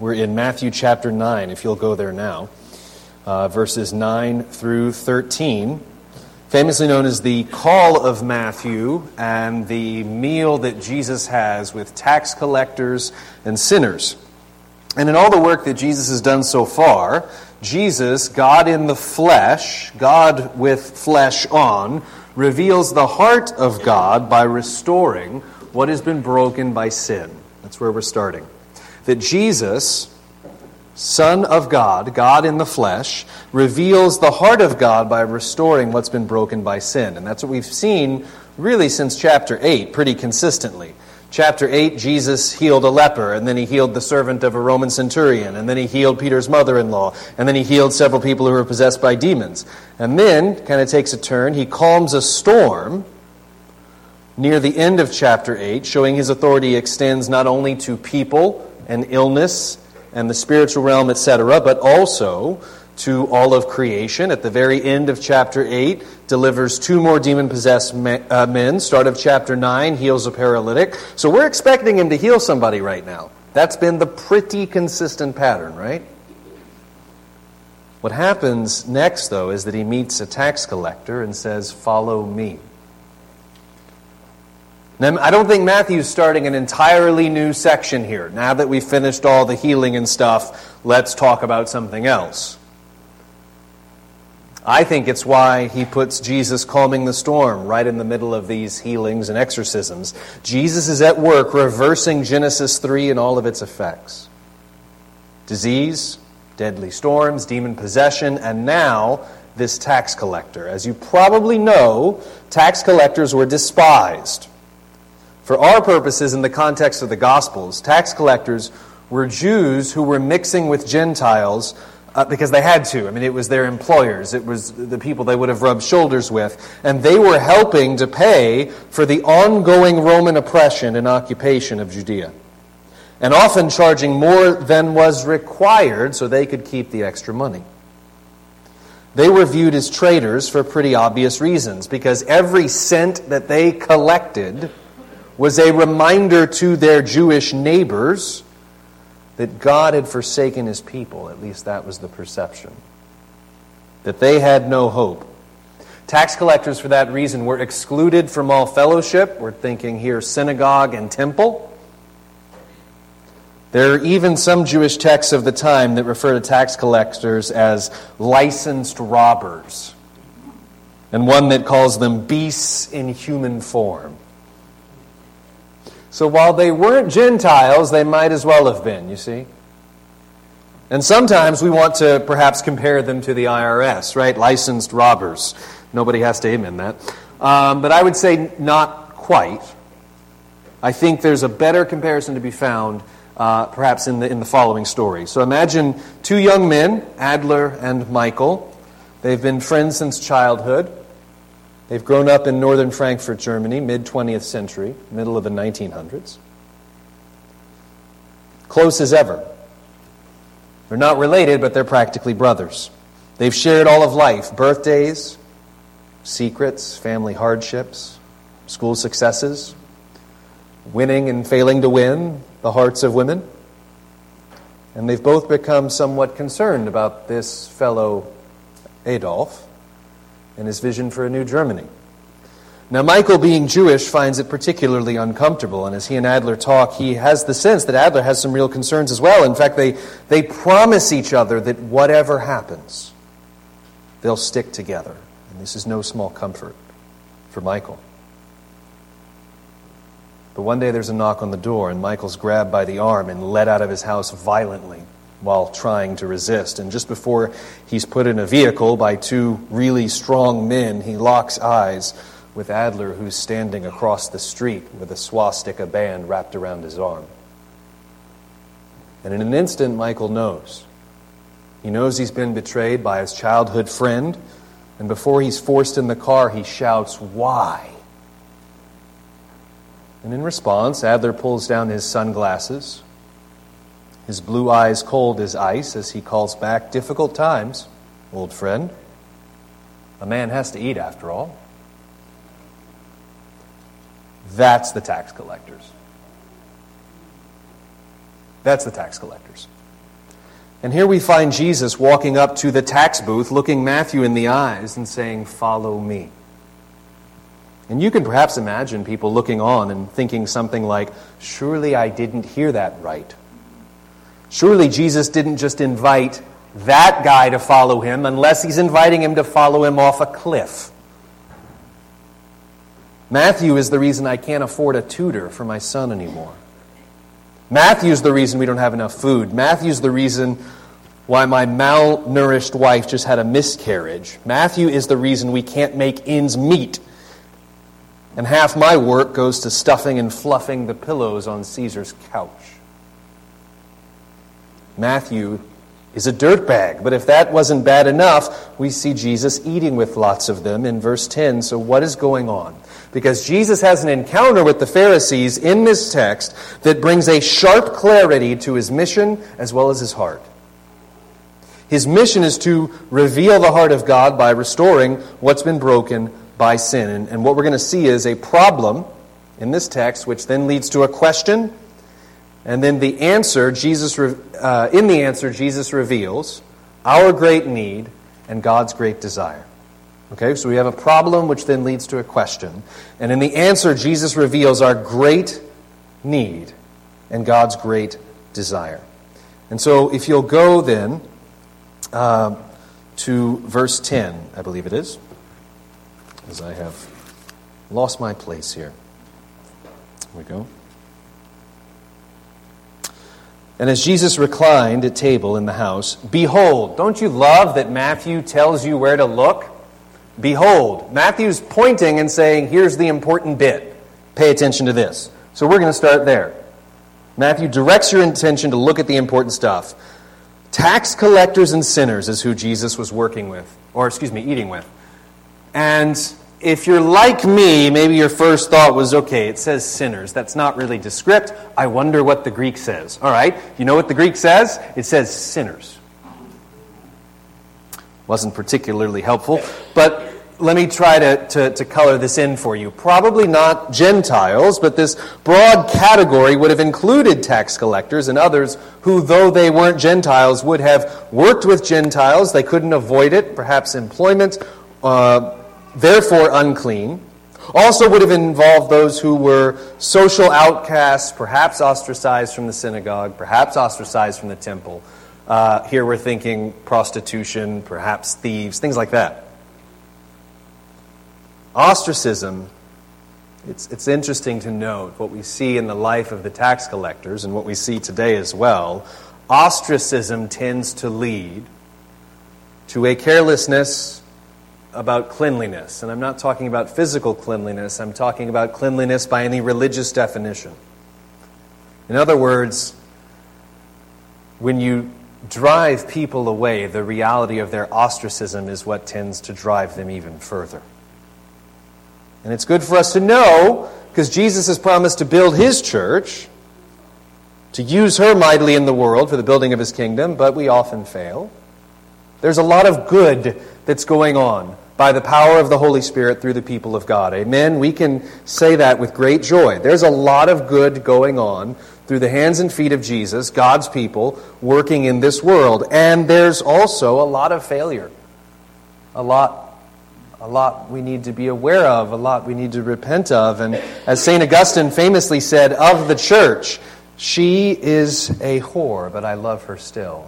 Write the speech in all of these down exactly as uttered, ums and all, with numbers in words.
We're in Matthew chapter nine, if you'll go there now, uh, verses nine through thirteen, famously known as the call of Matthew and the meal that Jesus has with tax collectors and sinners. And in all the work that Jesus has done so far, Jesus, God in the flesh, God with flesh on, reveals the heart of God by restoring what has been broken by sin. That's where we're starting. That Jesus, Son of God, God in the flesh, reveals the heart of God by restoring what's been broken by sin. And that's what we've seen really since chapter eight, pretty consistently. Chapter eight, Jesus healed a leper, and then he healed the servant of a Roman centurion, and then he healed Peter's mother-in-law, and then he healed several people who were possessed by demons. And then, kind of takes a turn, he calms a storm near the end of chapter eight, showing his authority extends not only to people and illness and the spiritual realm, et cetera, but also to all of creation. At the very end of chapter eight, delivers two more demon-possessed men. Start of chapter nine, heals a paralytic. So we're expecting him to heal somebody right now. That's been the pretty consistent pattern, right? What happens next, though, is that he meets a tax collector and says, "Follow me." Now, I don't think Matthew's starting an entirely new section here. Now that we've finished all the healing and stuff, let's talk about something else. I think it's why he puts Jesus calming the storm right in the middle of these healings and exorcisms. Jesus is at work reversing Genesis three and all of its effects. Disease, deadly storms, demon possession, and now this tax collector. As you probably know, tax collectors were despised. For our purposes, in the context of the Gospels, tax collectors were Jews who were mixing with Gentiles uh, because they had to. I mean, it was their employers. It was the people they would have rubbed shoulders with. And they were helping to pay for the ongoing Roman oppression and occupation of Judea. And often charging more than was required so they could keep the extra money. They were viewed as traitors for pretty obvious reasons, because every cent that they collected was a reminder to their Jewish neighbors that God had forsaken his people. At least that was the perception. That they had no hope. Tax collectors, for that reason, were excluded from all fellowship. We're thinking here synagogue and temple. There are even some Jewish texts of the time that refer to tax collectors as licensed robbers. And one that calls them beasts in human form. So while they weren't Gentiles, they might as well have been, you see. And sometimes we want to perhaps compare them to the I R S, right? Licensed robbers. Nobody has to amen that. Um, but I would say not quite. I think there's a better comparison to be found uh, perhaps in the, in the following story. So imagine two young men, Adler and Michael. They've been friends since childhood. They've grown up in northern Frankfurt, Germany, mid-twentieth century, middle of the nineteen hundreds. Close as ever. They're not related, but they're practically brothers. They've shared all of life, birthdays, secrets, family hardships, school successes, winning and failing to win the hearts of women. And they've both become somewhat concerned about this fellow Adolf and his vision for a new Germany. Now, Michael, being Jewish, finds it particularly uncomfortable, and as he and Adler talk, he has the sense that Adler has some real concerns as well. In fact, they, they promise each other that whatever happens, they'll stick together. And this is no small comfort for Michael. But one day there's a knock on the door, and Michael's grabbed by the arm and led out of his house violently while trying to resist. And just before he's put in a vehicle by two really strong men, he locks eyes with Adler, who's standing across the street with a swastika band wrapped around his arm. And in an instant, Michael knows. He knows he's been betrayed by his childhood friend, and before he's forced in the car, he shouts, "Why?" And in response, Adler pulls down his sunglasses, his blue eyes cold as ice, as he calls back, "Difficult times, old friend. A man has to eat, after all." That's the tax collectors. That's the tax collectors. And here we find Jesus walking up to the tax booth, looking Matthew in the eyes and saying, "Follow me." And you can perhaps imagine people looking on and thinking something like, "Surely I didn't hear that right. Surely Jesus didn't just invite that guy to follow him unless he's inviting him to follow him off a cliff. Matthew is the reason I can't afford a tutor for my son anymore. Matthew's the reason we don't have enough food. Matthew's the reason why my malnourished wife just had a miscarriage. Matthew is the reason we can't make ends meet. And half my work goes to stuffing and fluffing the pillows on Caesar's couch. Matthew is a dirtbag. But if that wasn't bad enough, we see Jesus eating with lots of them in verse ten. So what is going on? Because Jesus has an encounter with the Pharisees in this text that brings a sharp clarity to his mission as well as his heart. His mission is to reveal the heart of God by restoring what's been broken by sin. And, and what we're going to see is a problem in this text, which then leads to a question. And then the answer, Jesus, uh, in the answer, Jesus reveals our great need and God's great desire. Okay, so we have a problem which then leads to a question. And in the answer, Jesus reveals our great need and God's great desire. And so if you'll go then uh, to verse ten, I believe it is, as I have lost my place here. Here we go. And as Jesus reclined at table in the house, behold, don't you love that Matthew tells you where to look? Behold, Matthew's pointing and saying, here's the important bit. Pay attention to this. So we're going to start there. Matthew directs your attention to look at the important stuff. Tax collectors and sinners is who Jesus was working with, or excuse me, eating with. And if you're like me, maybe your first thought was, okay, it says sinners. That's not really descript. I wonder what the Greek says. All right, you know what the Greek says? It says sinners. Wasn't particularly helpful, but let me try to, to, to color this in for you. Probably not Gentiles, but this broad category would have included tax collectors and others who, though they weren't Gentiles, would have worked with Gentiles. They couldn't avoid it, perhaps employment, uh, therefore unclean. Also would have involved those who were social outcasts, perhaps ostracized from the synagogue, perhaps ostracized from the temple. Uh, here we're thinking prostitution, perhaps thieves, things like that. Ostracism, it's, it's interesting to note what we see in the life of the tax collectors and what we see today as well. Ostracism tends to lead to a carelessness about cleanliness. And I'm not talking about physical cleanliness, I'm talking about cleanliness by any religious definition. In other words, when you drive people away, the reality of their ostracism is what tends to drive them even further. And it's good for us to know, because Jesus has promised to build his church, to use her mightily in the world for the building of his kingdom, but we often fail. There's a lot of good that's going on by the power of the Holy Spirit through the people of God. Amen? We can say that with great joy. There's a lot of good going on through the hands and feet of Jesus, God's people, working in this world. And there's also a lot of failure. A lot, a lot we need to be aware of, a lot we need to repent of. And as Saint Augustine famously said of the church, she is a whore, but I love her still.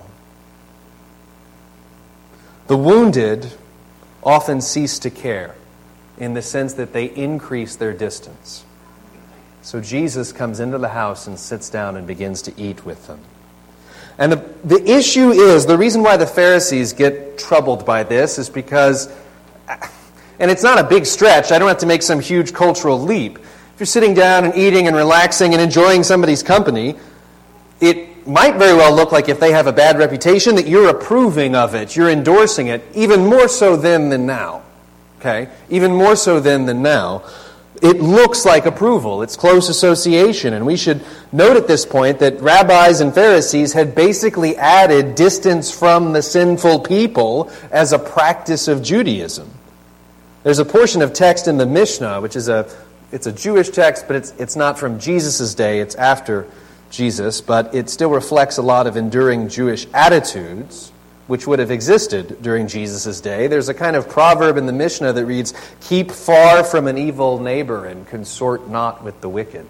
The wounded often cease to care in the sense that they increase their distance. So Jesus comes into the house and sits down and begins to eat with them. And the, the issue is, the reason why the Pharisees get troubled by this is because, and it's not a big stretch, I don't have to make some huge cultural leap. If you're sitting down and eating and relaxing and enjoying somebody's company, it might very well look like, if they have a bad reputation, that you're approving of it, you're endorsing it, even more so then than now. Okay? Even more so then than now. It looks like approval. It's close association. And we should note at this point that rabbis and Pharisees had basically added distance from the sinful people as a practice of Judaism. There's a portion of text in the Mishnah, which is a it's a Jewish text, but it's it's not from Jesus' day. It's after Jesus, but it still reflects a lot of enduring Jewish attitudes which would have existed during Jesus' day. There's a kind of proverb in the Mishnah that reads, "Keep far from an evil neighbor and consort not with the wicked."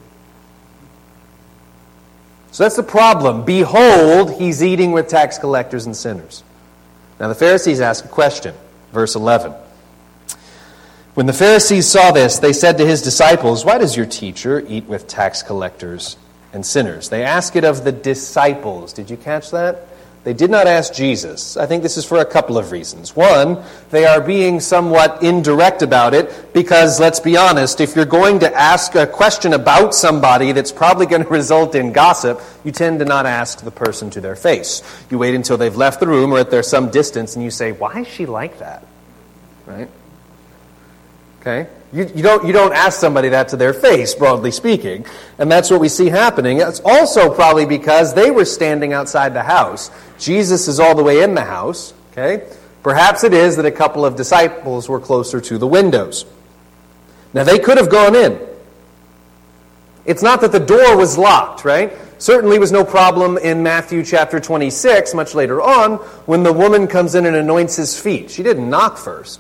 So that's the problem. Behold, he's eating with tax collectors and sinners. Now the Pharisees ask a question. Verse eleven. When the Pharisees saw this, they said to his disciples, "Why does your teacher eat with tax collectors and sinners?" They ask it of the disciples. Did you catch that? They did not ask Jesus. I think this is for a couple of reasons. One, they are being somewhat indirect about it because, let's be honest, if you're going to ask a question about somebody that's probably going to result in gossip, you tend to not ask the person to their face. You wait until they've left the room or at their some distance and you say, "Why is she like that?" Right? Okay? You, you don't you don't ask somebody that to their face, broadly speaking. And that's what we see happening. It's also probably because they were standing outside the house. Jesus is all the way in the house. Okay? Perhaps it is that a couple of disciples were closer to the windows. Now, they could have gone in. It's not that the door was locked, right? Certainly was no problem in Matthew chapter twenty-six, much later on, when the woman comes in and anoints his feet. She didn't knock first.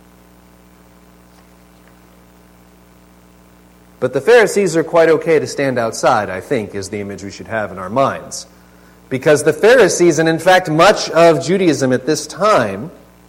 But the Pharisees are quite okay to stand outside, I think, is the image we should have in our minds. Because the Pharisees, and in fact much of Judaism at this time,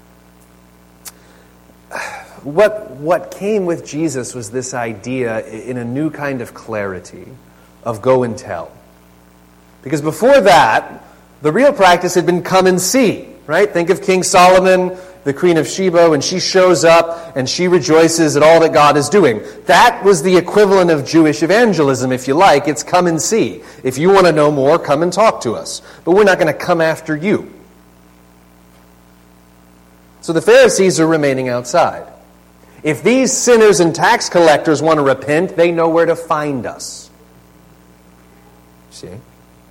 what, what came with Jesus was this idea in a new kind of clarity of go and tell. Because before that, the real practice had been come and see, right? Think of King Solomon, the Queen of Sheba, when she shows up and she rejoices at all that God is doing. That was the equivalent of Jewish evangelism, if you like. It's come and see. If you want to know more, come and talk to us. But we're not going to come after you. So the Pharisees are remaining outside. If these sinners and tax collectors want to repent, they know where to find us. See? And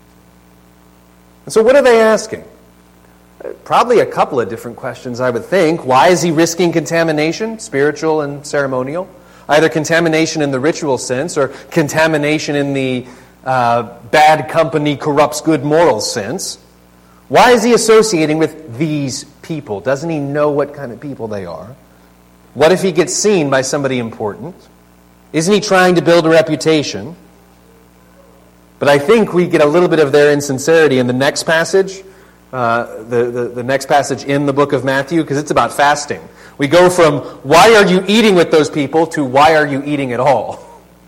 so what are they asking? Probably a couple of different questions, I would think. Why is he risking contamination, spiritual and ceremonial? Either contamination in the ritual sense or contamination in the uh, bad company corrupts good moral sense. Why is he associating with these people? Doesn't he know what kind of people they are? What if he gets seen by somebody important? Isn't he trying to build a reputation? But I think we get a little bit of their insincerity in the next passage. Uh, the, the, the next passage in the book of Matthew, because it's about fasting. We go from, why are you eating with those people, to why are you eating at all?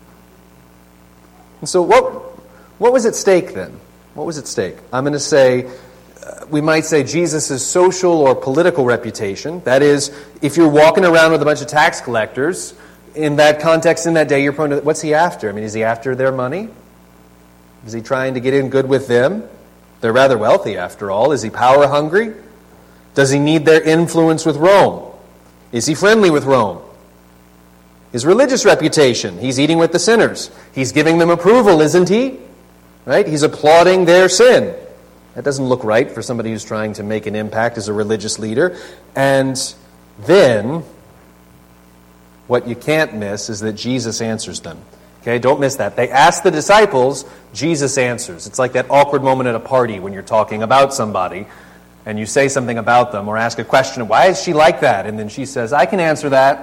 And so what, what was at stake then? What was at stake? I'm going to say, uh, we might say Jesus' social or political reputation. That is, if you're walking around with a bunch of tax collectors, in that context, in that day, you're prone to, what's he after? I mean, is he after their money? Is he trying to get in good with them? They're rather wealthy, after all. Is he power hungry? Does he need their influence with Rome? Is he friendly with Rome? His religious reputation. He's eating with the sinners. He's giving them approval, isn't he? Right? He's applauding their sin. That doesn't look right for somebody who's trying to make an impact as a religious leader. And then, what you can't miss is that Jesus answers them. Okay, don't miss that. They ask the disciples, Jesus answers. It's like that awkward moment at a party when you're talking about somebody and you say something about them or ask a question, why is she like that? And then she says, I can answer that.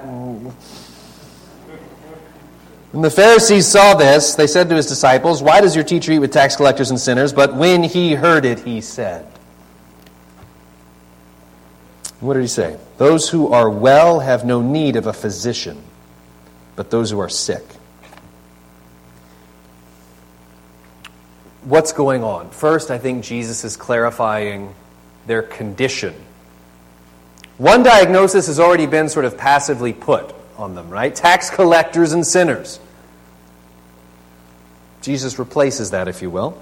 When the Pharisees saw this, they said to his disciples, why does your teacher eat with tax collectors and sinners? But when he heard it, he said. What did he say? Those who are well have no need of a physician, but those who are sick. What's going on? First, I think Jesus is clarifying their condition. One diagnosis has already been sort of passively put on them, right? Tax collectors and sinners. Jesus replaces that, if you will.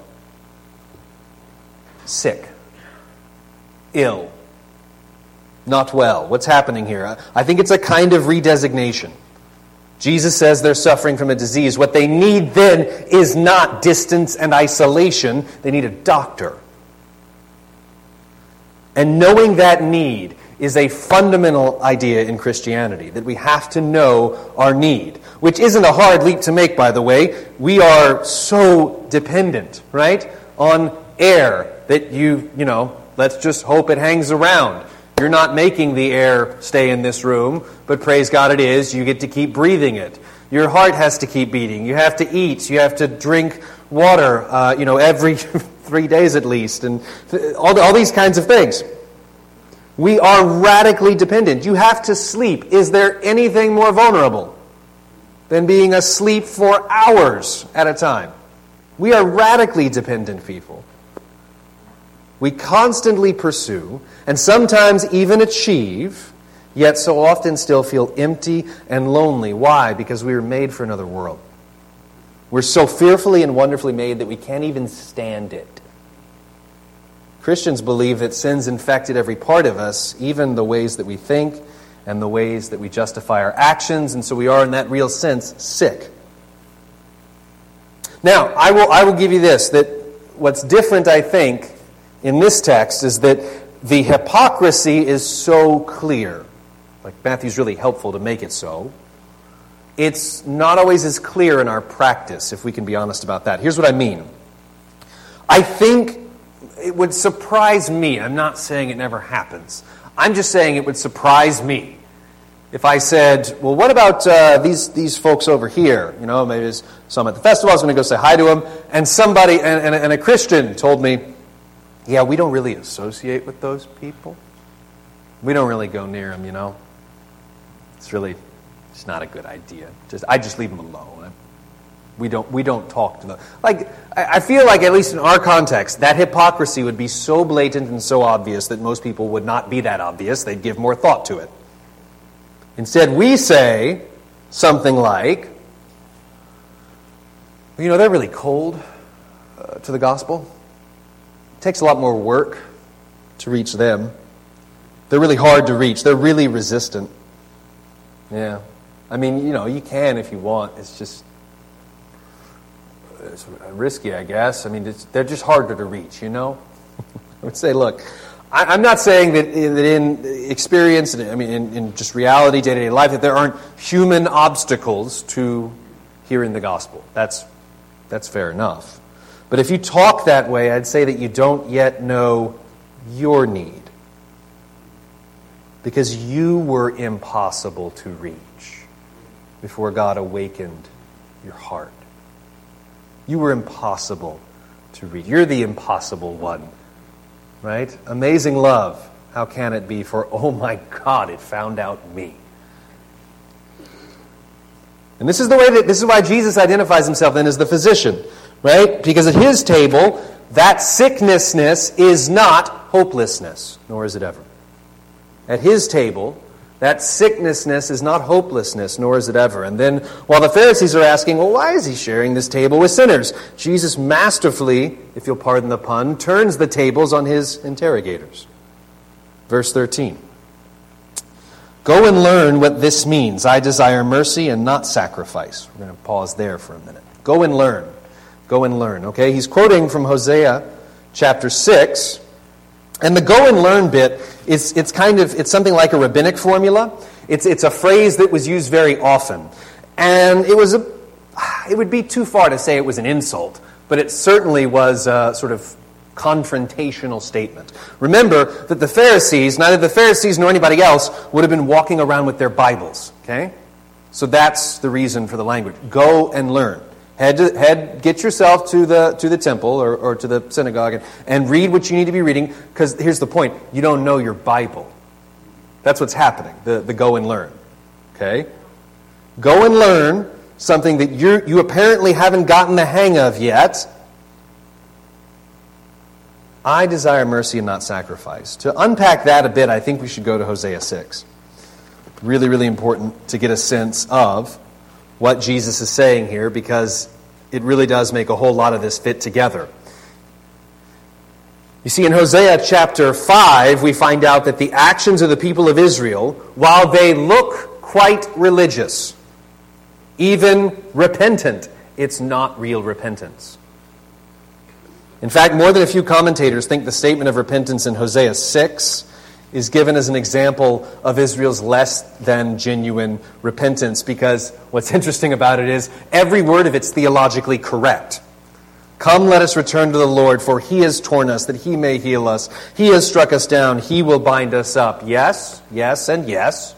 Sick. Ill. Not well. What's happening here? I think it's a kind of redesignation. Jesus says they're suffering from a disease. What they need then is not distance and isolation. They need a doctor. And knowing that need is a fundamental idea in Christianity, that we have to know our need, which isn't a hard leap to make, by the way. We are so dependent, right, on air that you, you know, let's just hope it hangs around. You're not making the air stay in this room, but praise God it is. You get to keep breathing it. Your heart has to keep beating. You have to eat. You have to drink water, uh, you know, every three days at least, and all, all these kinds of things. We are radically dependent. You have to sleep. Is there anything more vulnerable than being asleep for hours at a time? We are radically dependent people. We constantly pursue, and sometimes even achieve, yet so often still feel empty and lonely. Why? Because we were made for another world. We're so fearfully and wonderfully made that we can't even stand it. Christians believe that sin's infected every part of us, even the ways that we think and the ways that we justify our actions, and so we are, in that real sense, sick. Now, I will I will give you this, that what's different, I think, in this text is that the hypocrisy is so clear. Like, Matthew's really helpful to make it so. It's not always as clear in our practice, if we can be honest about that. Here's what I mean. I think it would surprise me. I'm not saying it never happens. I'm just saying it would surprise me if I said, well, what about uh, these these folks over here? You know, maybe there's some at the festival. I was going to go say hi to them. And somebody, and, and, and a Christian told me, yeah, we don't really associate with those people. We don't really go near them, you know. It's really, it's not a good idea. Just I just leave them alone. We don't we don't talk to them. Like, I feel like, at least in our context, that hypocrisy would be so blatant and so obvious that most people would not be that obvious. They'd give more thought to it. Instead, we say something like, you know, they're really cold uh, to the gospel. It takes a lot more work to reach them. They're really hard to reach. They're really resistant. Yeah. I mean, you know, you can if you want. It's just it's risky, I guess. I mean, it's, they're just harder to reach, you know? I would say, look, I, I'm not saying that in, that in experience, I mean, in, in just reality, day-to-day life, that there aren't human obstacles to hearing the gospel. That's that's fair enough. But if you talk that way, I'd say that you don't yet know your need. Because you were impossible to reach before God awakened your heart. You were impossible to reach. You're the impossible one, right? Amazing love. How can it be? For, oh my God, it found out me. And this is the way that this is why Jesus identifies himself then as the physician, right? Because at his table, that sicknessness is not hopelessness, nor is it ever. At his table, that sicknessness is not hopelessness, nor is it ever. And then, while the Pharisees are asking, well, why is he sharing this table with sinners? Jesus masterfully, if you'll pardon the pun, turns the tables on his interrogators. Verse thirteen. Go and learn what this means. I desire mercy and not sacrifice. We're going to pause there for a minute. Go and learn. Go and learn. Okay, he's quoting from Hosea chapter six. And the go and learn bit, it's it's kind of it's something like a rabbinic formula. It's it's a phrase that was used very often, and it was a it would be too far to say it was an insult, but it certainly was a sort of confrontational statement. Remember that the Pharisees, neither the Pharisees nor anybody else, would have been walking around with their Bibles. Okay, so that's the reason for the language. Go and learn. Head, to, head, get yourself to the to the temple or, or to the synagogue and, and read what you need to be reading, because here's the point. You don't know your Bible. That's what's happening, the, the go and learn. Okay? Go and learn something that you you apparently haven't gotten the hang of yet. I desire mercy and not sacrifice. To unpack that a bit, I think we should go to Hosea six. Really, really important to get a sense of what Jesus is saying here, because it really does make a whole lot of this fit together. You see, in Hosea chapter five, we find out that the actions of the people of Israel, while they look quite religious, even repentant, it's not real repentance. In fact, more than a few commentators think the statement of repentance in Hosea six is given as an example of Israel's less than genuine repentance, because what's interesting about it is every word of it's theologically correct. Come, let us return to the Lord, for he has torn us, that he may heal us. He has struck us down, he will bind us up. Yes, yes, and yes.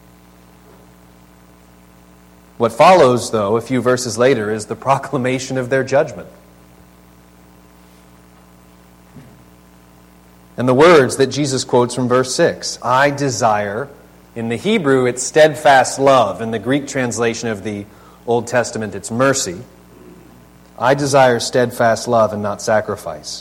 What follows, though, a few verses later, is the proclamation of their judgment. And the words that Jesus quotes from verse six, I desire, in the Hebrew it's steadfast love, in the Greek translation of the Old Testament it's mercy. I desire steadfast love and not sacrifice.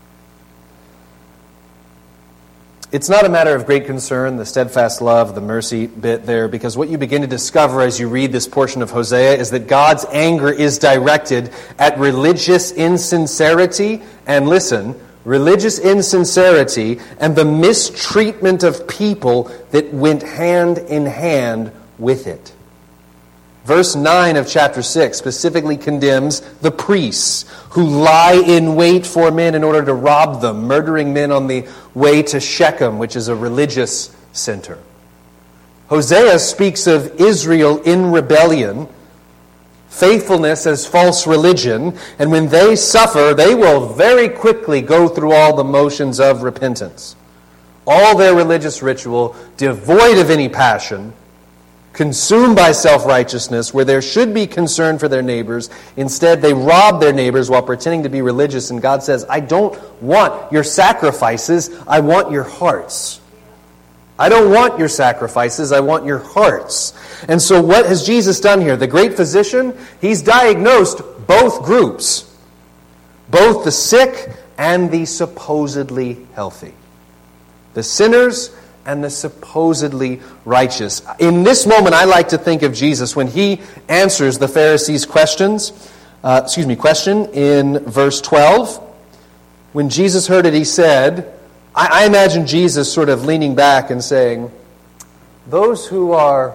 It's not a matter of great concern, the steadfast love, the mercy bit there, because what you begin to discover as you read this portion of Hosea is that God's anger is directed at religious insincerity, and listen, religious insincerity and the mistreatment of people that went hand in hand with it. Verse nine of chapter six specifically condemns the priests who lie in wait for men in order to rob them, murdering men on the way to Shechem, which is a religious center. Hosea speaks of Israel in rebellion, faithfulness as false religion, and when they suffer, they will very quickly go through all the motions of repentance. All their religious ritual devoid of any passion, consumed by self-righteousness, where there should be concern for their neighbors. Instead, they rob their neighbors while pretending to be religious, and God says, I don't want your sacrifices, I want your hearts. I don't want your sacrifices, I want your hearts. And so what has Jesus done here? The great physician, he's diagnosed both groups, both the sick and the supposedly healthy. The sinners and the supposedly righteous. In this moment, I like to think of Jesus when he answers the Pharisees' questions. Uh, excuse me, question in verse twelve. When Jesus heard it, he said, I, I imagine Jesus sort of leaning back and saying, those who are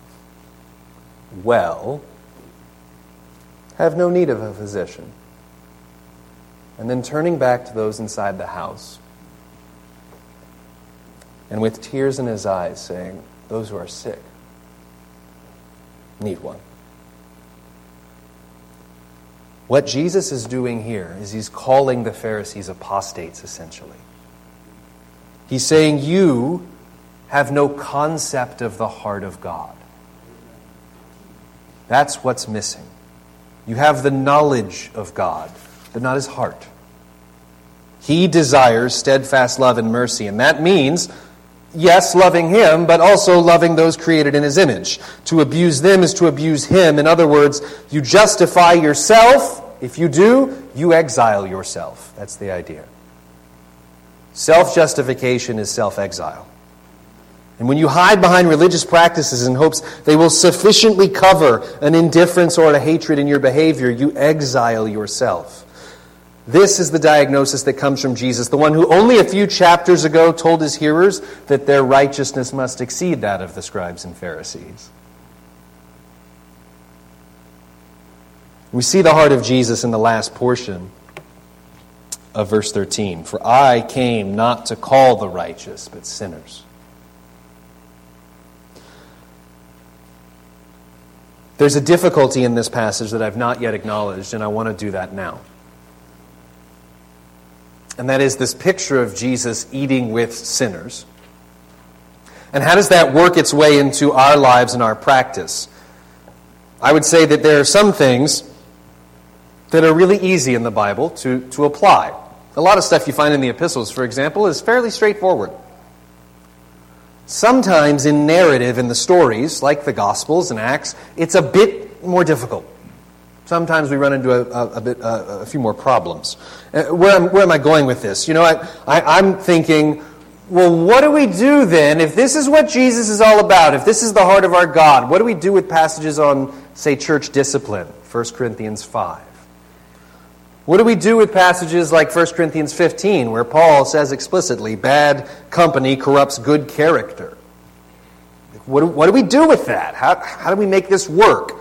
well have no need of a physician. And then turning back to those inside the house, and with tears in his eyes saying, those who are sick need one. What Jesus is doing here is he's calling the Pharisees apostates, essentially. He's saying, you have no concept of the heart of God. That's what's missing. You have the knowledge of God, but not his heart. He desires steadfast love and mercy, and that means, yes, loving him, but also loving those created in his image. To abuse them is to abuse him. In other words, you justify yourself. If you do, you exile yourself. That's the idea. Self-justification is self-exile. And when you hide behind religious practices in hopes they will sufficiently cover an indifference or a hatred in your behavior, you exile yourself. This is the diagnosis that comes from Jesus, the one who only a few chapters ago told his hearers that their righteousness must exceed that of the scribes and Pharisees. We see the heart of Jesus in the last portion of verse thirteen. For I came not to call the righteous, but sinners. There's a difficulty in this passage that I've not yet acknowledged, and I want to do that now. And that is this picture of Jesus eating with sinners. And how does that work its way into our lives and our practice? I would say that there are some things that are really easy in the Bible to, to apply. A lot of stuff you find in the epistles, for example, is fairly straightforward. Sometimes in narrative, in the stories, like the Gospels and Acts, it's a bit more difficult. Sometimes we run into a, a, a, bit, a, a few more problems. Uh, where, am, where am I going with this? You know, I, I, I'm thinking, well, what do we do then if this is what Jesus is all about, if this is the heart of our God? What do we do with passages on, say, church discipline, First Corinthians five? What do we do with passages like First Corinthians fifteen, where Paul says explicitly, bad company corrupts good character? What do, what do we do with that? How, how do we make this work?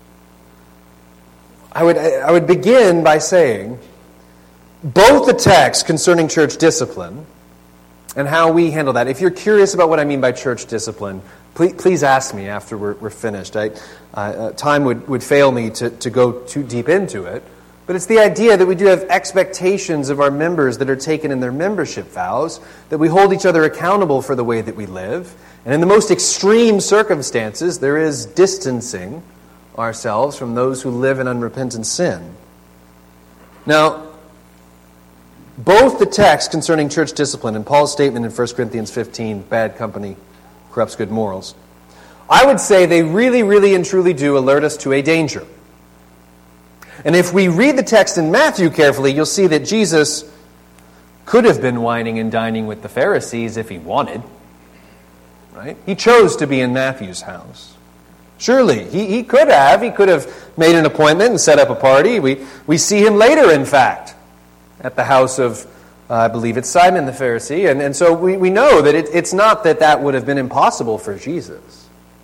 I would, I would begin by saying both the text concerning church discipline and how we handle that. If you're curious about what I mean by church discipline, please, please ask me after we're, we're finished. I, uh, time would, would fail me to, to go too deep into it. But it's the idea that we do have expectations of our members that are taken in their membership vows, that we hold each other accountable for the way that we live. And in the most extreme circumstances, there is distancing ourselves from those who live in unrepentant sin. Now, both the text concerning church discipline and Paul's statement in First Corinthians fifteen, bad company corrupts good morals, I would say they really, really and truly do alert us to a danger. And if we read the text in Matthew carefully, you'll see that Jesus could have been wining and dining with the Pharisees if he wanted. Right? He chose to be in Matthew's house. Surely, he, he could have. He could have made an appointment and set up a party. We, we see him later, in fact, at the house of, uh, I believe it's Simon the Pharisee. And, and so we, we know that it, it's not that that would have been impossible for Jesus.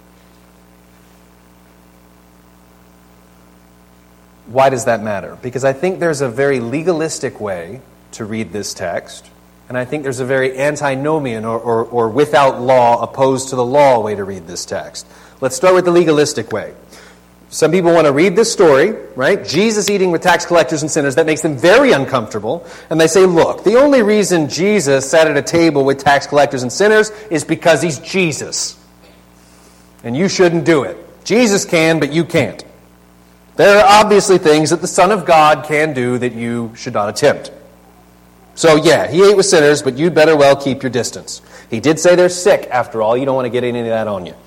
Why does that matter? Because I think there's a very legalistic way to read this text, and I think there's a very antinomian or, or, or without law, opposed to the law way to read this text. Let's start with the legalistic way. Some people want to read this story, right? Jesus eating with tax collectors and sinners. That makes them very uncomfortable. And they say, look, the only reason Jesus sat at a table with tax collectors and sinners is because he's Jesus. And you shouldn't do it. Jesus can, but you can't. There are obviously things that the Son of God can do that you should not attempt. So yeah, he ate with sinners, but you'd better well keep your distance. He did say they're sick, after all. You don't want to get any of that on you.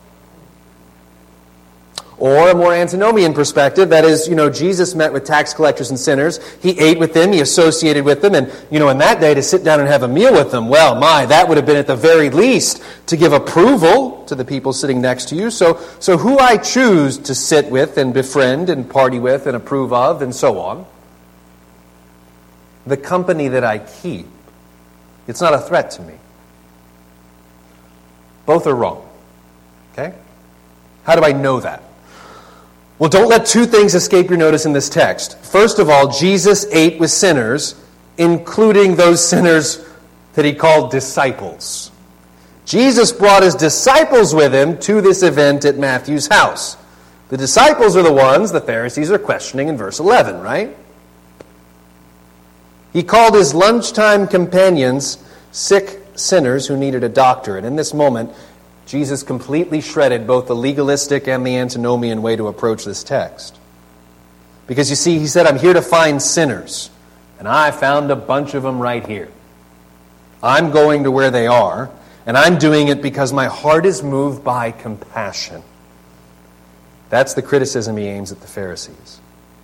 Or a more antinomian perspective, that is, you know, Jesus met with tax collectors and sinners. He ate with them, he associated with them, and, you know, in that day to sit down and have a meal with them, well, my, that would have been at the very least to give approval to the people sitting next to you. So, so who I choose to sit with and befriend and party with and approve of and so on, the company that I keep, it's not a threat to me. Both are wrong. Okay? How do I know that? Well, don't let two things escape your notice in this text. First of all, Jesus ate with sinners, including those sinners that he called disciples. Jesus brought his disciples with him to this event at Matthew's house. The disciples are the ones the Pharisees are questioning in verse eleven, right? He called his lunchtime companions sick sinners who needed a doctor. And in this moment, Jesus completely shredded both the legalistic and the antinomian way to approach this text. Because you see, he said, I'm here to find sinners. And I found a bunch of them right here. I'm going to where they are, and I'm doing it because my heart is moved by compassion. That's the criticism he aims at the Pharisees.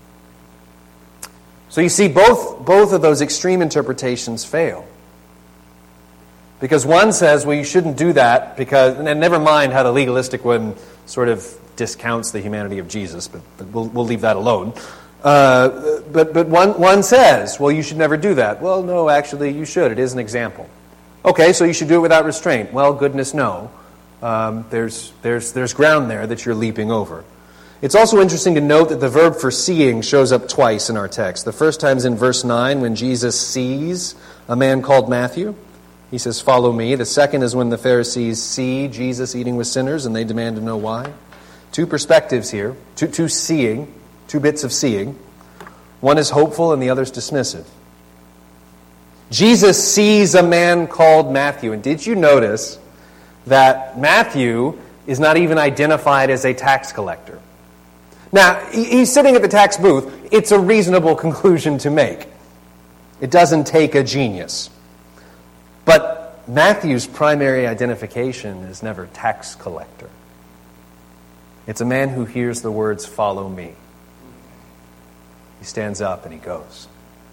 So you see, both, both of those extreme interpretations fail. Because one says, well, you shouldn't do that because, and never mind how the legalistic one sort of discounts the humanity of Jesus, but, but we'll, we'll leave that alone. Uh, but but one, one says, well, you should never do that. Well, no, actually, you should. It is an example. Okay, so you should do it without restraint. Well, goodness, no. Um, there's, there's, there's ground there that you're leaping over. It's also interesting to note that the verb for seeing shows up twice in our text. The first time is in verse nine when Jesus sees a man called Matthew. He says, follow me. The second is when the Pharisees see Jesus eating with sinners and they demand to know why. Two perspectives here, two, two seeing, two bits of seeing. One is hopeful and the other is dismissive. Jesus sees a man called Matthew. And did you notice that Matthew is not even identified as a tax collector? Now, he's sitting at the tax booth. It's a reasonable conclusion to make. It doesn't take a genius. But Matthew's primary identification is never tax collector. It's a man who hears the words, follow me. He stands up and he goes.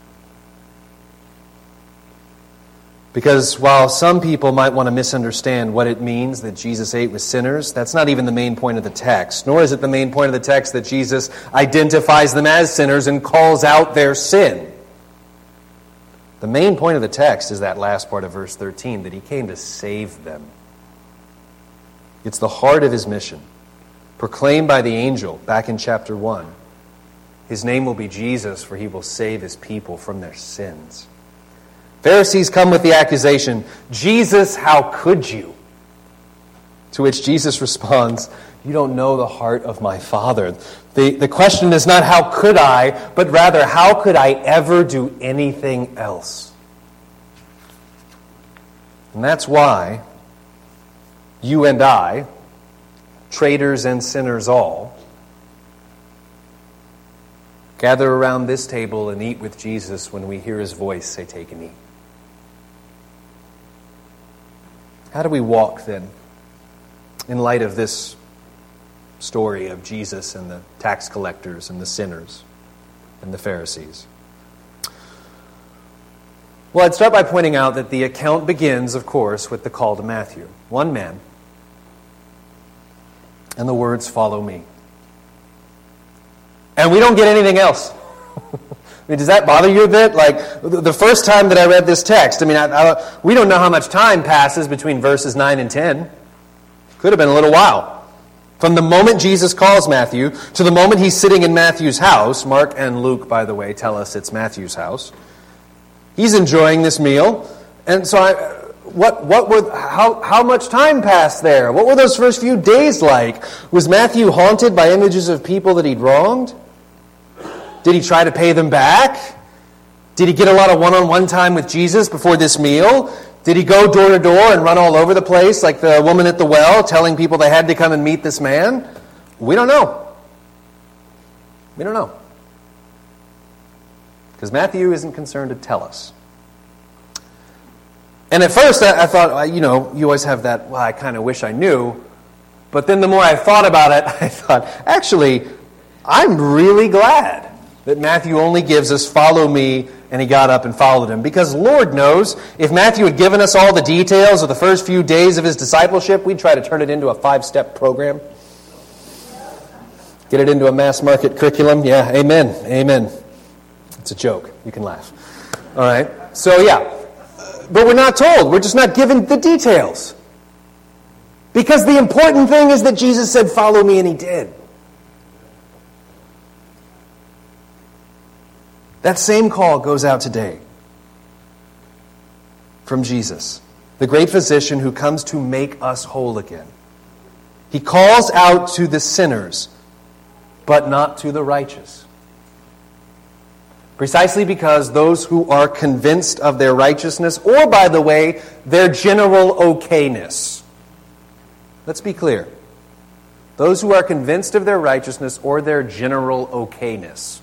Because while some people might want to misunderstand what it means that Jesus ate with sinners, that's not even the main point of the text. Nor is it the main point of the text that Jesus identifies them as sinners and calls out their sin. The main point of the text is that last part of verse thirteen, that he came to save them. It's the heart of his mission, proclaimed by the angel back in chapter one. His name will be Jesus, for he will save his people from their sins. Pharisees come with the accusation, Jesus, how could you? To which Jesus responds, you don't know the heart of my Father. The, the question is not how could I, but rather how could I ever do anything else? And that's why you and I, traitors and sinners all, gather around this table and eat with Jesus when we hear his voice say, take and eat. How do we walk then in light of this story of Jesus and the tax collectors and the sinners and the Pharisees? Well, I'd start by pointing out that the account begins, of course, with the call to Matthew. One man, and the words, follow me. And we don't get anything else. I mean, does that bother you a bit? Like, the first time that I read this text, I mean, I, I, we don't know how much time passes between verses nine and ten. Could have been a little while. From the moment Jesus calls Matthew to the moment he's sitting in Matthew's house, Mark and Luke, by the way, tell us it's Matthew's house. He's enjoying this meal. And so I, what, what were, how, how much time passed there? What were those first few days like? Was Matthew haunted by images of people that he'd wronged? Did he try to pay them back? Did he get a lot of one-on-one time with Jesus before this meal? Did he go door to door and run all over the place like the woman at the well, telling people they had to come and meet this man? We don't know. We don't know. Because Matthew isn't concerned to tell us. And at first I, I thought, you know, you always have that, well, I kind of wish I knew. But then the more I thought about it, I thought, actually, I'm really glad that Matthew only gives us, follow me, and he got up and followed him. Because Lord knows, if Matthew had given us all the details of the first few days of his discipleship, we'd try to turn it into a five-step program. Get it into a mass market curriculum. Yeah, amen, amen. It's a joke. You can laugh. All right, so yeah. But we're not told. We're just not given the details. Because the important thing is that Jesus said, follow me, and he did. That same call goes out today from Jesus, the great physician who comes to make us whole again. He calls out to the sinners, but not to the righteous. Precisely because those who are convinced of their righteousness, or, by the way, their general okayness. Let's be clear. Those who are convinced of their righteousness or their general okayness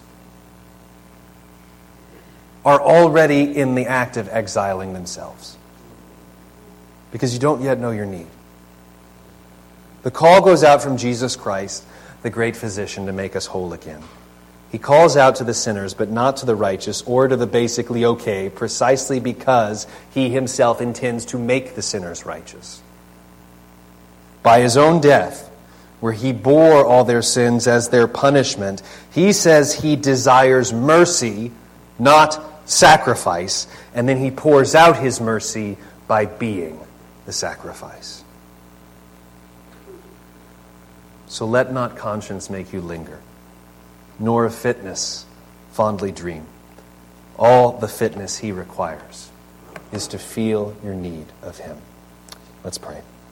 are already in the act of exiling themselves. Because you don't yet know your need. The call goes out from Jesus Christ, the great physician, to make us whole again. He calls out to the sinners, but not to the righteous or to the basically okay, precisely because he himself intends to make the sinners righteous. By his own death, where he bore all their sins as their punishment, he says he desires mercy, not sacrifice, and then he pours out his mercy by being the sacrifice. So let not conscience make you linger, nor of fitness fondly dream. All the fitness he requires is to feel your need of him. Let's pray.